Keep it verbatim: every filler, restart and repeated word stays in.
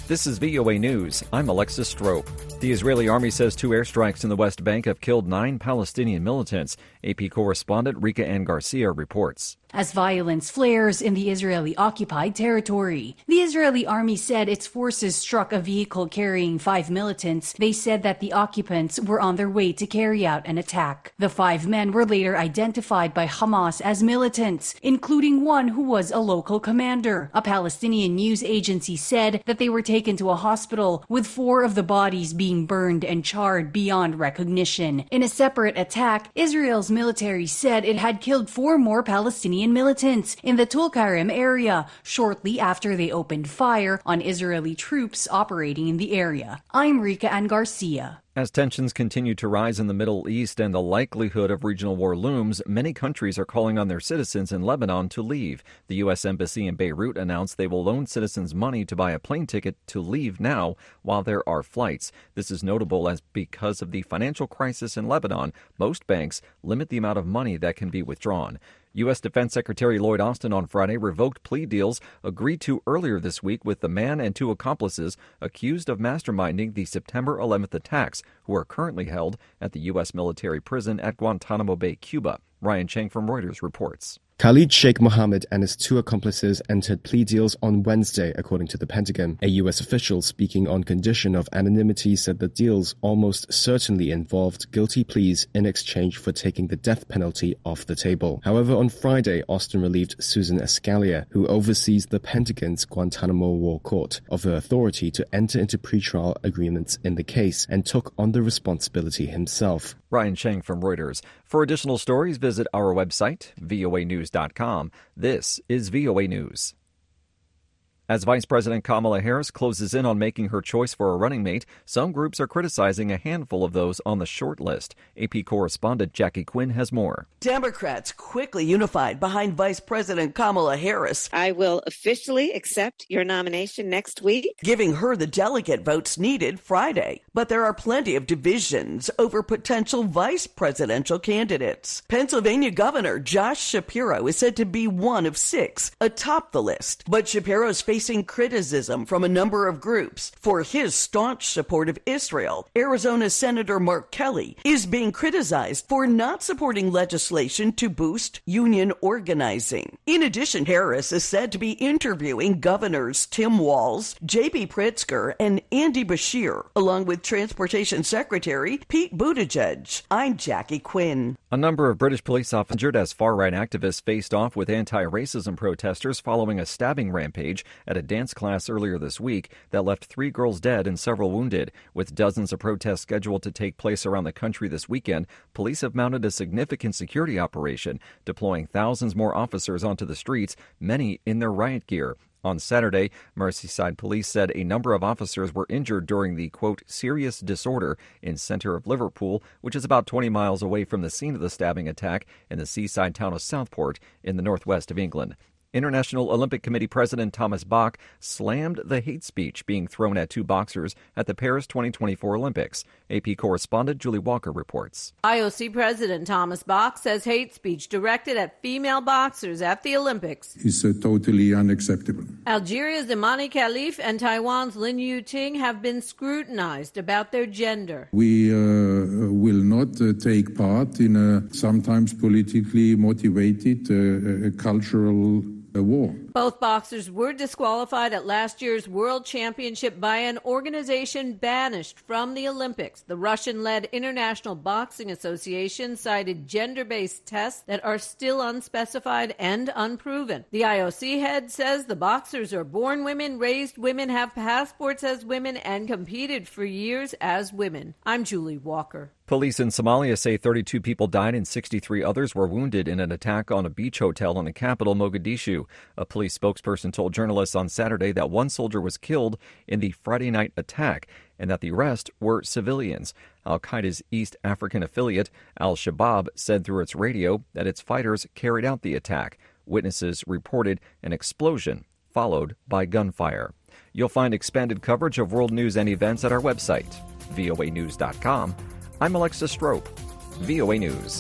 This is V O A News. I'm Alexis Strope. The Israeli army says two airstrikes in the West Bank have killed nine Palestinian militants. A P correspondent Rika Ann Garcia reports. As violence flares in the Israeli-occupied territory, the Israeli army said its forces struck a vehicle carrying five militants. They said that the occupants were on their way to carry out an attack. The five men were later identified by Hamas as militants, including one who was a local commander. A Palestinian news agency said that they were taken to a hospital, with four of the bodies being burned and charred beyond recognition. In a separate attack, Israel's military said it had killed four more Palestinian militants in the Tulkarem area shortly after they opened fire on Israeli troops operating in the area. I'm Rika Ann Garcia. As tensions continue to rise in the Middle East and the likelihood of regional war looms, many countries are calling on their citizens in Lebanon to leave. The U S Embassy in Beirut announced they will loan citizens money to buy a plane ticket to leave now while there are flights. This is notable as because of the financial crisis in Lebanon, most banks limit the amount of money that can be withdrawn. U S Defense Secretary Lloyd Austin on Friday revoked plea deals agreed to earlier this week with the man and two accomplices accused of masterminding the September eleventh attacks, who are currently held at the U S military prison at Guantanamo Bay, Cuba. Ryan Cheng from Reuters reports. Khalid Sheikh Mohammed and his two accomplices entered plea deals on Wednesday, according to the Pentagon. A U S official speaking on condition of anonymity said the deals almost certainly involved guilty pleas in exchange for taking the death penalty off the table. However, on Friday, Austin relieved Susan Escalia, who oversees the Pentagon's Guantanamo War Court, of her authority to enter into pretrial agreements in the case and took on the responsibility himself. Ryan Cheng from Reuters. For additional stories, visit our website, V O A news dot com. This is V O A News. As Vice President Kamala Harris closes in on making her choice for a running mate, some groups are criticizing a handful of those on the short list. A P correspondent Jackie Quinn has more. Democrats quickly unified behind Vice President Kamala Harris. I will officially accept your nomination next week, giving her the delegate votes needed Friday. But there are plenty of divisions over potential vice presidential candidates. Pennsylvania Governor Josh Shapiro is said to be one of six atop the list, but Shapiro's facing criticism from a number of groups for his staunch support of Israel. Arizona Senator Mark Kelly is being criticized for not supporting legislation to boost union organizing. In addition, Harris is said to be interviewing Governors Tim Walz, J B Pritzker, and Andy Beshear, along with Transportation Secretary Pete Buttigieg. I'm Jackie Quinn. A number of British police officers injured as far-right activists faced off with anti-racism protesters following a stabbing rampage at a dance class earlier this week that left three girls dead and several wounded. With dozens of protests scheduled to take place around the country this weekend, police have mounted a significant security operation, deploying thousands more officers onto the streets, many in their riot gear. On Saturday, Merseyside police said a number of officers were injured during the, quote, serious disorder in center of Liverpool, which is about twenty miles away from the scene of the stabbing attack in the seaside town of Southport in the northwest of England. International Olympic Committee President Thomas Bach slammed the hate speech being thrown at two boxers at the Paris twenty twenty-four Olympics. A P correspondent Julie Walker reports. I O C President Thomas Bach says hate speech directed at female boxers at the Olympics is uh, totally unacceptable. Algeria's Imani Khalif and Taiwan's Lin Yuting have been scrutinized about their gender. We uh, will not uh, take part in a sometimes politically motivated uh, uh, cultural war. Both boxers were disqualified at last year's World Championship by an organization banished from the Olympics. The Russian-led International Boxing Association cited gender-based tests that are still unspecified and unproven. The I O C head says the boxers are born women, raised women, have passports as women, and competed for years as women. I'm Julie Walker. Police in Somalia say thirty-two people died and sixty-three others were wounded in an attack on a beach hotel in the capital, Mogadishu. A police spokesperson told journalists on Saturday that one soldier was killed in the Friday night attack and that the rest were civilians. Al-Qaeda's East African affiliate, Al-Shabaab, said through its radio that its fighters carried out the attack. Witnesses reported an explosion followed by gunfire. You'll find expanded coverage of world news and events at our website, V O A news dot com. I'm Alexis Strope, V O A News.